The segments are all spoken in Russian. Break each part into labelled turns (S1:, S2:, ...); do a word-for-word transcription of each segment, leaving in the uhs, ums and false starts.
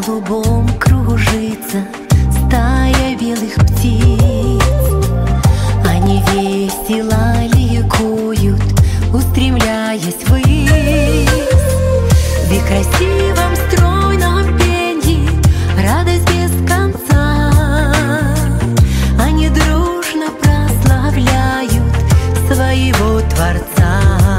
S1: голубом кружится стая белых птиц. Они весело ликуют, устремляясь ввысь. В их красивом стройном пенье радость без конца. Они дружно прославляют своего Творца.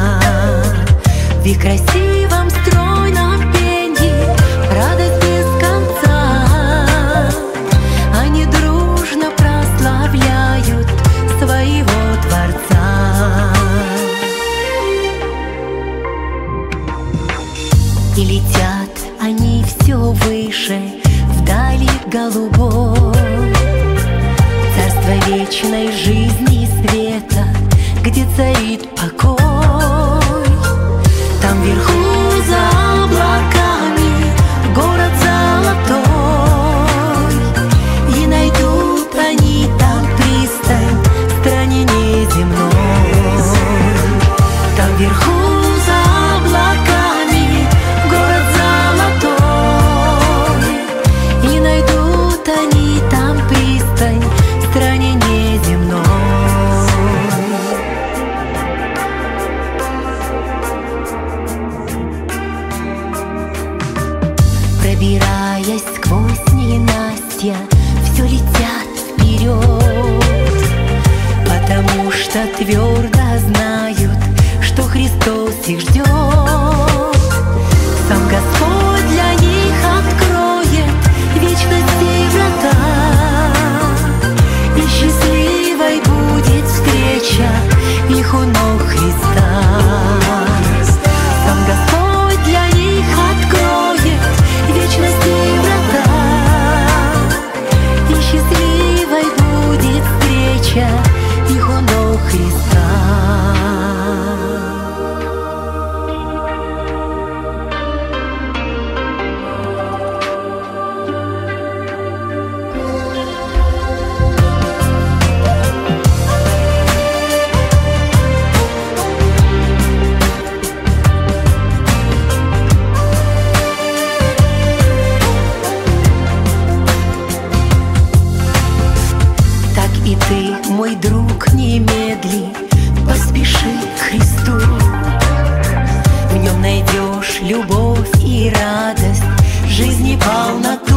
S1: В их красивом стройном пенье радость без конца. Они дружно прославляют своего Творца. И летят они все выше, вдали голубой, царство вечной жизни и света, где царит покой. Там вверху за облаками город золотой, и найдут они там пристань в стране неземной. Там вверху за облаками город золотой, и найдут они там пристань в стране неземной. Пробираясь сквозь ненастья, все летят вперед, потому что твердо знают, что Христос их ждет. Сам Господь для них откроет вечности врата, и счастливой будет встреча их у ног Христа. Сам Господь для них откроет вечности врата, и счастливой будет встреча их у ног Христа. И ты, мой друг, не медли, поспеши к Христу. В нем найдешь любовь и радость, жизни полноту.